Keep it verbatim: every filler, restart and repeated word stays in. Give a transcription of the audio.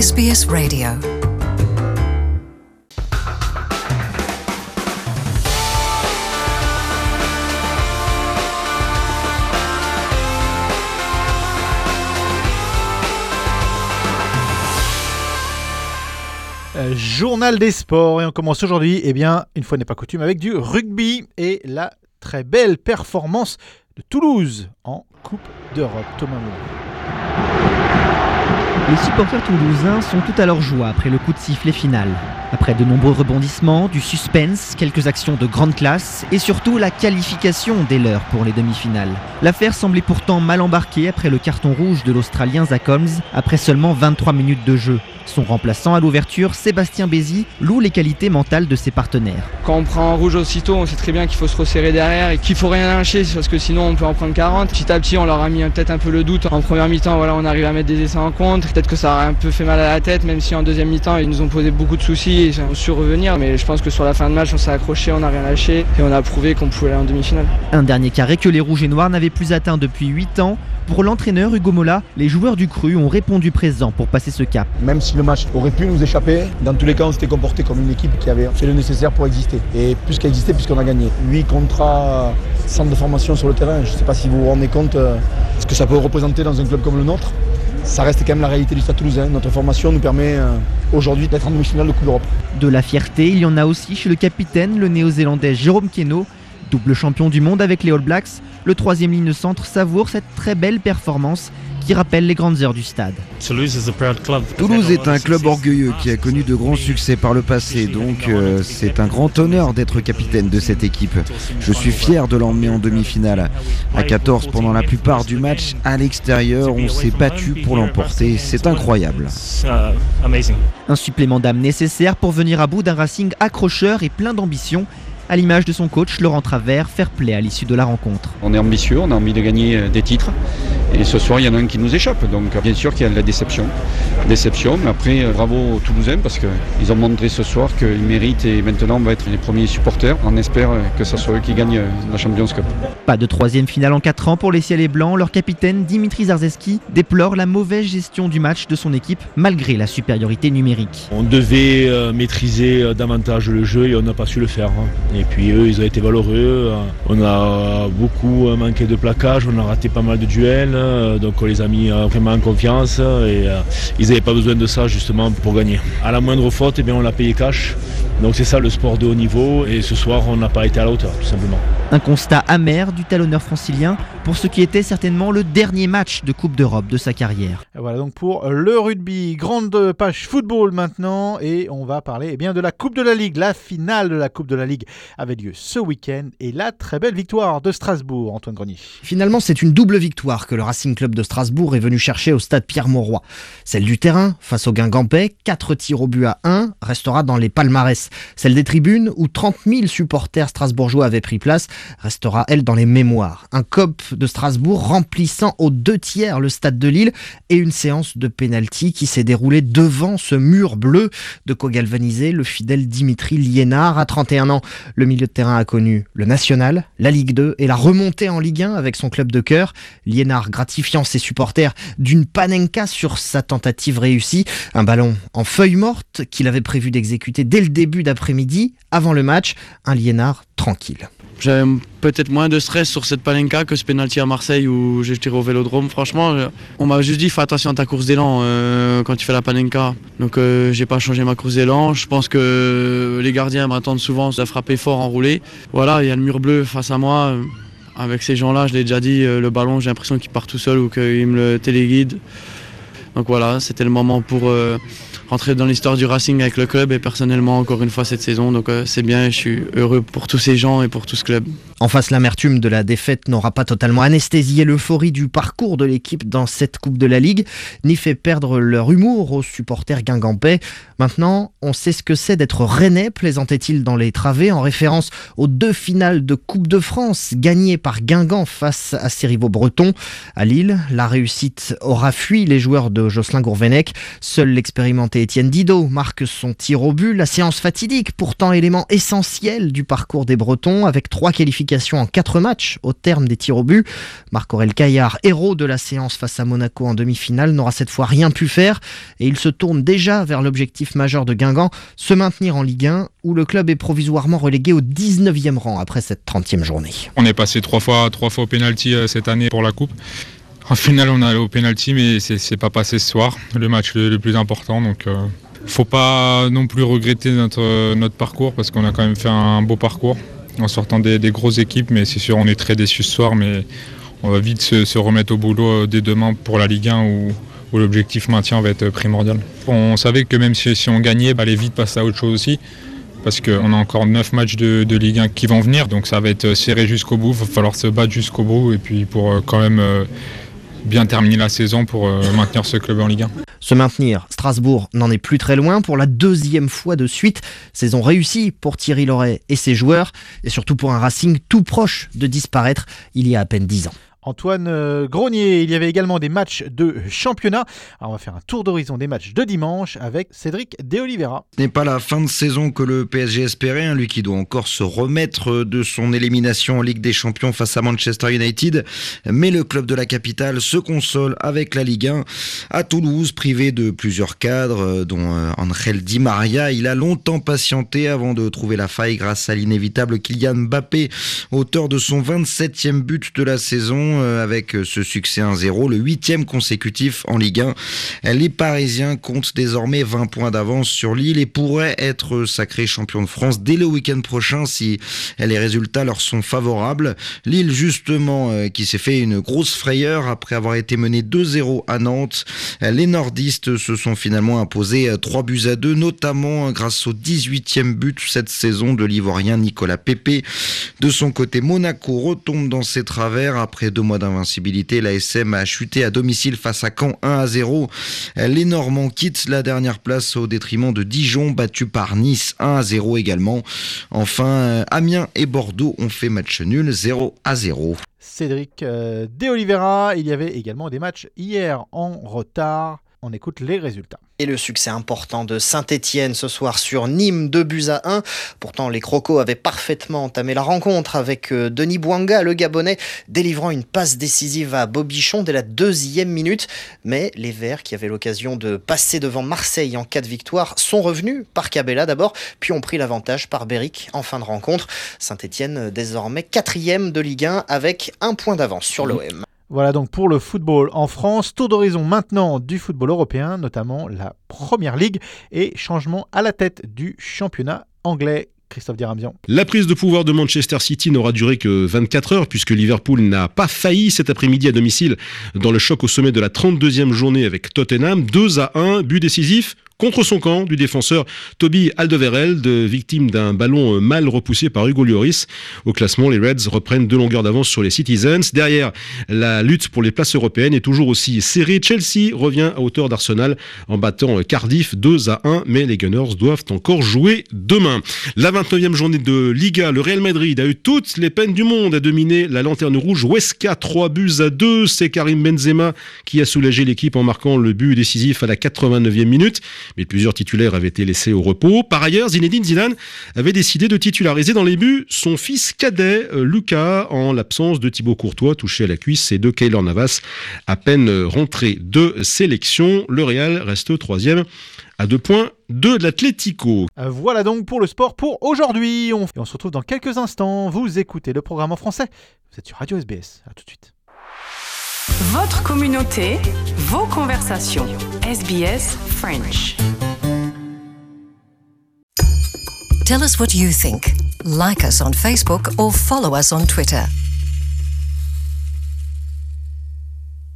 S B S Radio. Journal des sports, et on commence aujourd'hui, eh bien, une fois n'est pas coutume, avec du rugby et la très belle performance de Toulouse en Coupe d'Europe. Thomas Moulin. Les supporters toulousains sont tout à leur joie après le coup de sifflet final. Après de nombreux rebondissements, du suspense, quelques actions de grande classe et surtout la qualification des leurs pour les demi-finales. L'affaire semblait pourtant mal embarquée après le carton rouge de l'Australien Zach Holmes après seulement vingt-trois minutes de jeu. Son remplaçant à l'ouverture, Sébastien Bézi, loue les qualités mentales de ses partenaires. Quand on prend un rouge aussitôt, on sait très bien qu'il faut se resserrer derrière et qu'il faut rien lâcher parce que sinon on peut en prendre quarante. Petit à petit, on leur a mis peut-être un peu le doute. En première mi-temps, voilà, on arrive à mettre des essais en contre. Peut-être que ça aurait un peu fait mal à la tête, même si en deuxième mi-temps, ils nous ont posé beaucoup de soucis et ont su revenir. Mais je pense que sur la fin de match, on s'est accroché, on n'a rien lâché et on a prouvé qu'on pouvait aller en demi-finale. Un dernier carré que les Rouges et Noirs n'avaient plus atteint depuis huit ans. Pour l'entraîneur Hugo Mola, les joueurs du Cru ont répondu présent pour passer ce cap. Même si le match aurait pu nous échapper, dans tous les cas on s'était comporté comme une équipe qui avait fait le nécessaire pour exister. Et plus qu'à exister, puisqu'on a gagné. huit contrats, centre de formation sur le terrain, je ne sais pas si vous vous rendez compte euh, ce que ça peut représenter dans un club comme le nôtre. Ça reste quand même la réalité du Stade Toulousain. Notre formation nous permet euh, aujourd'hui d'être en demi-finale de Coupe d'Europe. De la fierté, il y en a aussi chez le capitaine, le néo-zélandais Jérôme Keno. Double champion du monde avec les All Blacks, le troisième ligne centre savoure cette très belle performance qui rappelle les grandes heures du stade. Toulouse est un club orgueilleux qui a connu de grands succès par le passé, donc euh, c'est un grand honneur d'être capitaine de cette équipe. Je suis fier de l'emmener en demi-finale. À quatorze, pendant la plupart du match, à l'extérieur, on s'est battu pour l'emporter. C'est incroyable. Un supplément d'âme nécessaire pour venir à bout d'un Racing accrocheur et plein d'ambition. À l'image de son coach Laurent Travers, fair play à l'issue de la rencontre. On est ambitieux, on a envie de gagner des titres et ce soir il y en a un qui nous échappe, donc bien sûr qu'il y a de la déception. Déception, mais après bravo aux Toulousains parce qu'ils ont montré ce soir qu'ils méritent et maintenant on va être les premiers supporters. On espère que ce soit eux qui gagnent la Champions Cup. Pas de troisième finale en quatre ans pour les Ciels et Blancs. Leur capitaine Dimitri Zarzeski déplore la mauvaise gestion du match de son équipe malgré la supériorité numérique. On devait euh, maîtriser euh, davantage le jeu et on n'a pas su le faire. Et puis eux, ils ont été valeureux. On a beaucoup manqué de plaquage, on a raté pas mal de duels. Donc on les a mis vraiment en confiance et ils n'avaient pas besoin de ça justement pour gagner. À la moindre faute, eh bien, on l'a payé cash. Donc c'est ça le sport de haut niveau et ce soir on n'a pas été à la hauteur tout simplement. Un constat amer du talonneur francilien pour ce qui était certainement le dernier match de Coupe d'Europe de sa carrière. Et voilà donc pour le rugby, grande page football maintenant et on va parler eh bien, de la Coupe de la Ligue. La finale de la Coupe de la Ligue avait lieu ce week-end et la très belle victoire de Strasbourg, Antoine Grenier. Finalement c'est une double victoire que le Racing Club de Strasbourg est venu chercher au stade Pierre-Mauroy. Celle du terrain face au Guingampais, quatre tirs au but à un, restera dans les palmarès. Celle des tribunes, où trente mille supporters strasbourgeois avaient pris place, restera, elle, dans les mémoires. Un C O P de Strasbourg remplissant aux deux tiers le stade de Lille et une séance de pénalty qui s'est déroulée devant ce mur bleu. De quoi galvaniser le fidèle Dimitri Liénard. À trente et un ans, le milieu de terrain a connu le National, la Ligue deux et la remontée en Ligue un avec son club de cœur. Liénard gratifiant ses supporters d'une panenka sur sa tentative réussie. Un ballon en feuille morte qu'il avait prévu d'exécuter dès le début d'après-midi, avant le match. Un Liénard tranquille. J'avais peut-être moins de stress sur cette palenka que ce penalty à Marseille où j'ai tiré au Vélodrome. Franchement, on m'a juste dit fais attention à ta course d'élan euh, quand tu fais la palenka. Donc euh, j'ai pas changé ma course d'élan. Je pense que les gardiens m'attendent souvent à frapper fort enroulé. Voilà, il y a le mur bleu face à moi. Avec ces gens-là, je l'ai déjà dit, le ballon, j'ai l'impression qu'il part tout seul ou qu'il me le téléguide. Donc voilà, c'était le moment pour euh, rentrer dans l'histoire du Racing avec le club et personnellement encore une fois cette saison. Donc euh, c'est bien, je suis heureux pour tous ces gens et pour tout ce club. En face, l'amertume de la défaite n'aura pas totalement anesthésié l'euphorie du parcours de l'équipe dans cette Coupe de la Ligue, ni fait perdre leur humour aux supporters guingampais. Maintenant, on sait ce que c'est d'être rennais, plaisantait-il dans les travées, en référence aux deux finales de Coupe de France gagnées par Guingamp face à ses rivaux bretons. À Lille, la réussite aura fui les joueurs de Jocelyn Gourvenec. Seul l'expérimenté Saint-Étienne. Étienne Didot marque son tir au but. La séance fatidique, pourtant élément essentiel du parcours des Bretons, avec trois qualifications en quatre matchs au terme des tirs au but. Marc-Aurèle Caillard, héros de la séance face à Monaco en demi-finale, n'aura cette fois rien pu faire et il se tourne déjà vers l'objectif majeur de Guingamp, se maintenir en Ligue un, où le club est provisoirement relégué au dix-neuvième rang après cette trentième journée. On est passé trois fois, trois fois au pénalty cette année pour la coupe. En finale, on est allé au pénalty, mais c'est, c'est pas passé ce soir, le match le, le plus important. Donc, euh, faut pas non plus regretter notre, notre parcours parce qu'on a quand même fait un beau parcours en sortant des, des grosses équipes. Mais c'est sûr, on est très déçus ce soir, mais on va vite se, se remettre au boulot dès demain pour la Ligue un où, où l'objectif maintien va être primordial. On savait que même si, si on gagnait, bah, aller vite passer à autre chose aussi. Parce qu'on a encore neuf matchs de, de Ligue un qui vont venir, donc ça va être serré jusqu'au bout. Il va falloir se battre jusqu'au bout et puis pour euh, quand même euh, bien terminer la saison pour euh, maintenir ce club en Ligue un. Se maintenir, Strasbourg n'en est plus très loin pour la deuxième fois de suite. Saison réussie pour Thierry Loret et ses joueurs, et surtout pour un Racing tout proche de disparaître il y a à peine dix ans. Antoine Gronier, il y avait également des matchs de championnat. Alors on va faire un tour d'horizon des matchs de dimanche avec Cédric De Oliveira. Ce n'est pas la fin de saison que le P S G espérait, hein, lui qui doit encore se remettre de son élimination en Ligue des Champions face à Manchester United. Mais le club de la capitale se console avec la Ligue un. À Toulouse, privé de plusieurs cadres, dont Angel Di Maria, il a longtemps patienté avant de trouver la faille grâce à l'inévitable Kylian Mbappé, auteur de son vingt-septième but de la saison. Avec ce succès un zéro, le huitième consécutif en Ligue un. Les Parisiens comptent désormais vingt points d'avance sur Lille et pourraient être sacrés champions de France dès le week-end prochain si les résultats leur sont favorables. Lille justement qui s'est fait une grosse frayeur après avoir été mené deux zéro à Nantes. Les nordistes se sont finalement imposés trois buts à deux, notamment grâce au dix-huitième but cette saison de l'Ivoirien Nicolas Pepe. De son côté, Monaco retombe dans ses travers après deux mois d'invincibilité. L'A S M a chuté à domicile face à Caen un à zéro. Les Normands quittent la dernière place au détriment de Dijon, battu par Nice un à zéro également. Enfin, Amiens et Bordeaux ont fait match nul zéro à zéro. Cédric euh, De Oliveira, il y avait également des matchs hier en retard. On écoute les résultats. Et le succès important de Saint-Étienne ce soir sur Nîmes, deux buts à un. Pourtant, les Crocos avaient parfaitement entamé la rencontre avec Denis Bouanga, le Gabonais, délivrant une passe décisive à Bobichon dès la deuxième minute. Mais les Verts, qui avaient l'occasion de passer devant Marseille en cas de victoire, sont revenus par Cabella d'abord, puis ont pris l'avantage par Béric en fin de rencontre. Saint-Étienne désormais quatrième de Ligue un avec un point d'avance sur l'O M. Voilà donc pour le football en France. Tour d'horizon maintenant du football européen, notamment la Première Ligue et changement à la tête du championnat anglais. Christophe Dirambian. La prise de pouvoir de Manchester City n'aura duré que vingt-quatre heures puisque Liverpool n'a pas failli cet après-midi à domicile dans le choc au sommet de la trente-deuxième journée avec Tottenham. deux à un, but décisif contre son camp du défenseur Toby Alderweireld, victime d'un ballon mal repoussé par Hugo Lloris. Au classement, les Reds reprennent deux longueurs d'avance sur les Citizens. Derrière, la lutte pour les places européennes est toujours aussi serrée. Chelsea revient à hauteur d'Arsenal en battant Cardiff deux à un, mais les Gunners doivent encore jouer demain. La vingt-neuvième journée de Liga, le Real Madrid a eu toutes les peines du monde à dominer la lanterne rouge Huesca, trois buts à deux. C'est Karim Benzema qui a soulagé l'équipe en marquant le but décisif à la quatre-vingt-neuvième minute. Mais plusieurs titulaires avaient été laissés au repos. Par ailleurs, Zinedine Zidane avait décidé de titulariser dans les buts son fils cadet, Lucas, en l'absence de Thibaut Courtois, touché à la cuisse, et de Keylor Navas, à peine rentré de sélection. Le Real reste troisième à deux points de l'Atlético. Voilà donc pour le sport pour aujourd'hui. On... Et on se retrouve dans quelques instants. Vous écoutez le programme en français. Vous êtes sur Radio S B S. À tout de suite. Votre communauté, vos conversations. S B S French. Tell us what you think. Like us on Facebook or follow us on Twitter.